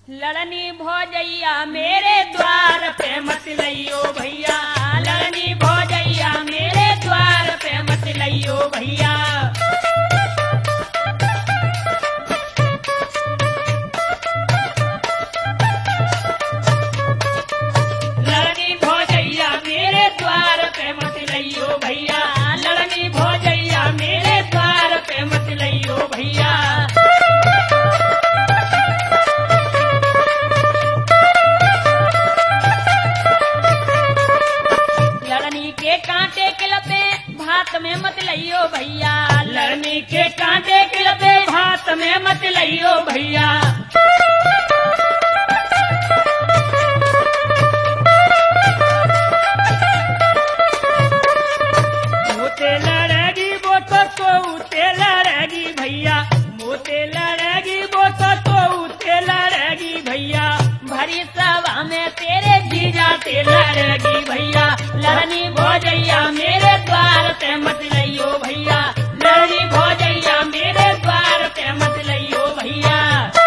लड़नी भौजैया मेरे द्वार पे मत लइयो भैया, लड़नी भौजैया मेरे द्वार पे मत लइयो भैया। लड़नी भौजैया मेरे द्वार पे मत लइयो भैया, लड़नी भौजैया मेरे द्वार पे मत लइयो भैया। लड़नी के कांटे के लपे भात में मत लइयो भैया, लड़नी के कांटे के लपे भात में मत लइयो भैया। मोते लड़ेगी वो तो उते लड़ेगी भैया, मोते लड़ेगी वो तो उते लड़ेगी भैया। भरी सभा में तेरे जीजा से लड़ेगी भैया, लड़नी भौजैया मेरे द्वार पे मत लइयो भैया, लड़नी भौजैया मेरे द्वार पे मत लइयो भैया।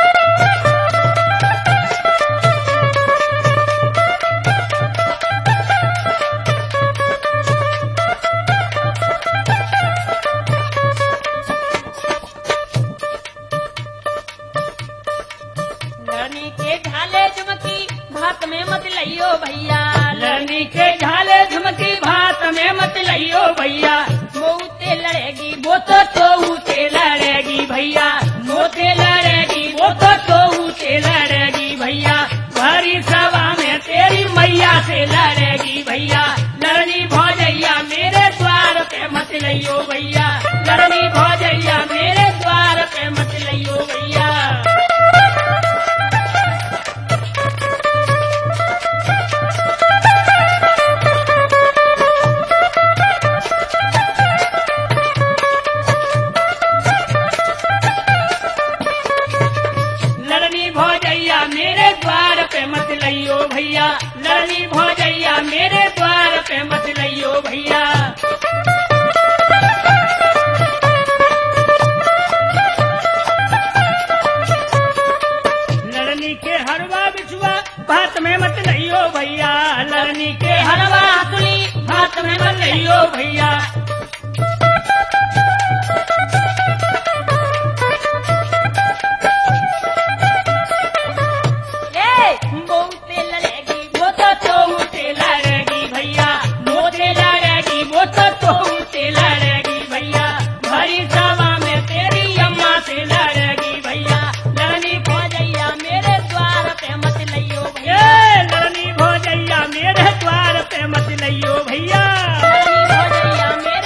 लड़नी के झाले झुमकी भात में मत लइयो भैया, लड़नी के झाले झुमकी भात में मत लइयो भैया। मोते लड़ेगी वो तो उते लड़ेगी भैया, मोते लड़ेगी वो तो उते लड़ेगी भैया। भरी सभा में तेरी मैया से लड़ेगी भैया, लड़नी भौजैया मेरे द्वार पे मत लइयो भैया, लड़नी भौजैया मेरे द्वार पे मत लइयो भैया। लड़नी भौजैया मेरे द्वार पे मत लइयो भैया, लड़नी भौजैया मेरे द्वार पे मत लइयो भैया। लड़नी के हरवा बिछुआ भात में मत लइयो भैया, लड़नी के हरवा हसुली भात में मत लइयो भैया। मोते लड़ेगी वो तो उते लड़ेगी भैया, मोते लड़ेगी वो तो उते लड़ेगी भैया। भरी सभा में तेरी अम्मा से लड़ेगी भैया, लड़नी भौजैया मेरे द्वार पे मत लइयो भैया, लड़नी भौजैया मेरे द्वार पे मत लइयो भैया, लड़नी भौजैया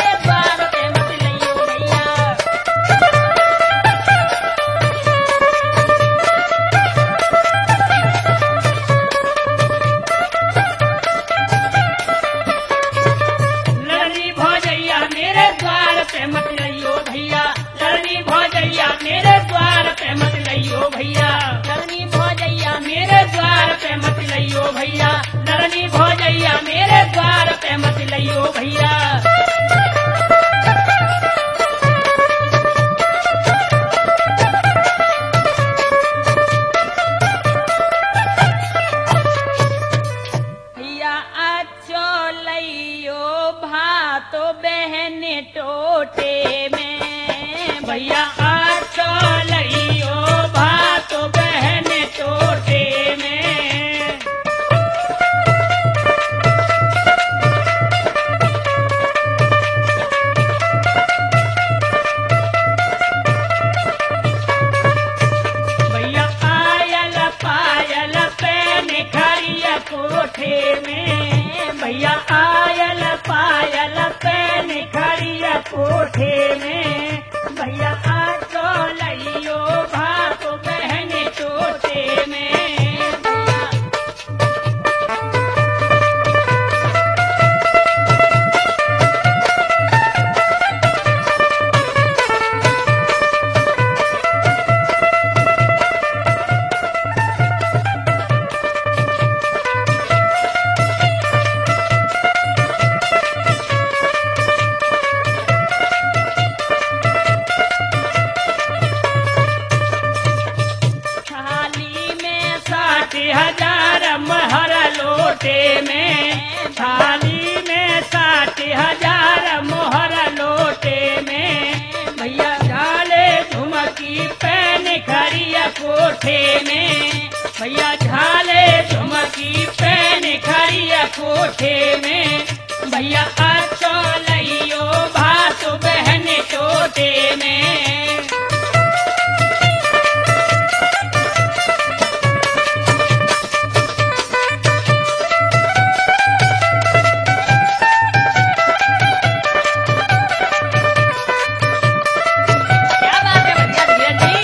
लोटे में, थाली में 60,000 मोहर लोटे में, भैया झाले झुमकी पहन खड़िया कोठे में, भैया झाले झुमकी पहन खड़िया कोठे में, भैया अच्छो लइयो भात बहन टोटे में। क्या बात है भैया भैया जी।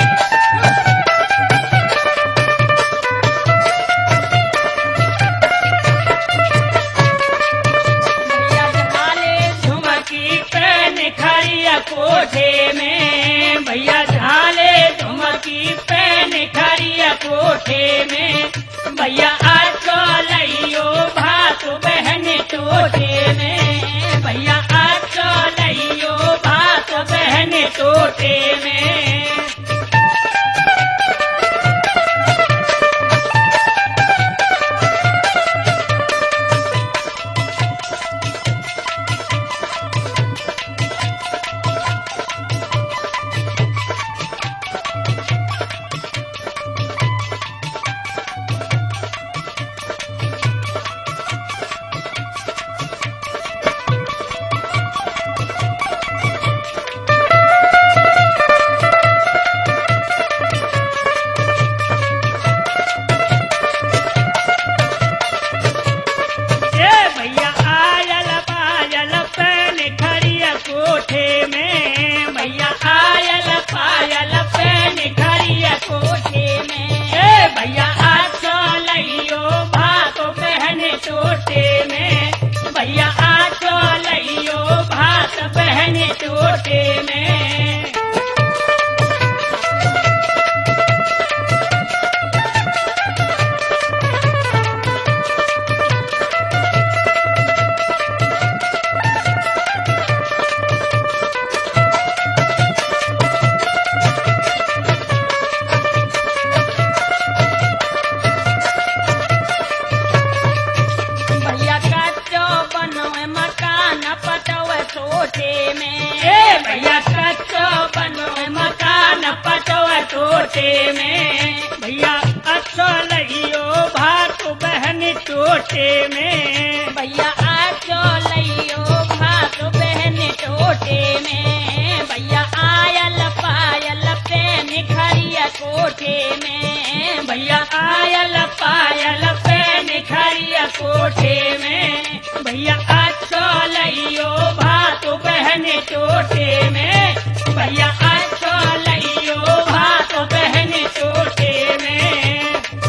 भैया झाले झुमकी पहन खड़िया कोठे में, भैया झाले झुमकी पहन खड़िया कोठे में, भैया अच्छो लइयो भात बहन टोटे में, भैया अच्छो लइयो भात बहन टोटे में। भैया आयल पायल पहन खड़िया कोठे में, भैया आयल पायल पहन खड़िया कोठे में, भैया अच्छो लइयो भात बहन टोटे में, भैया अच्छो लइयो भात बहन टोटे में। भैया कच्चो बनोए मकान पटोए टोटे में, भैया कच्चो बनोए मकान पटोए टोटे में, भैया अच्छो लइयो भात बहन टोटे में, भैया अच्छो लइयो भात बहन टोटे में, भैया आयल पायल पहन खड़िया कोठे में, भैया आयल पायल पहन खड़िया कोठे में, भैया अच्छो लइयो भात बहन टोटे में, भैया अच्छो लइयो भात बहन टोटे में।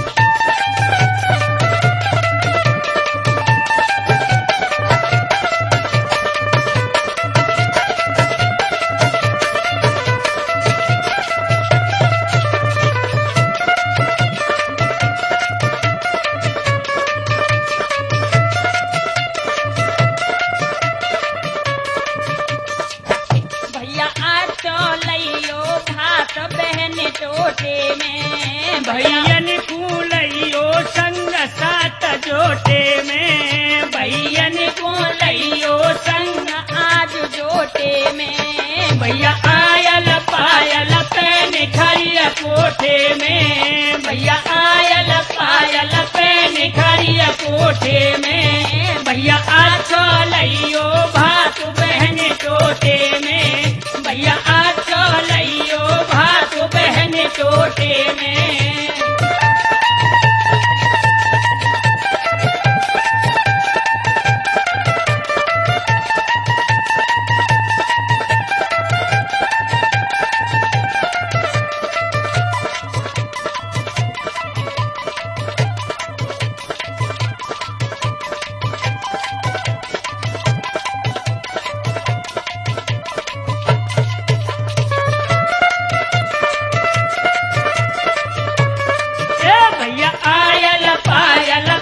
भैया अच्छो लइयो भात बहन टोटे में, भैयन फूलइयो संग सात जोटे में, भैयन फूलइयो संग आज जोटे में, भैया आयल पायल पहन खड़िया कोठे में, भैया आयल पायल पहन खड़िया कोठे में, भैया अच्छो लइयो भात बहन टोटे में, भैया अच्छो लइयो भात बहन टोटे में। भैया आयल पायल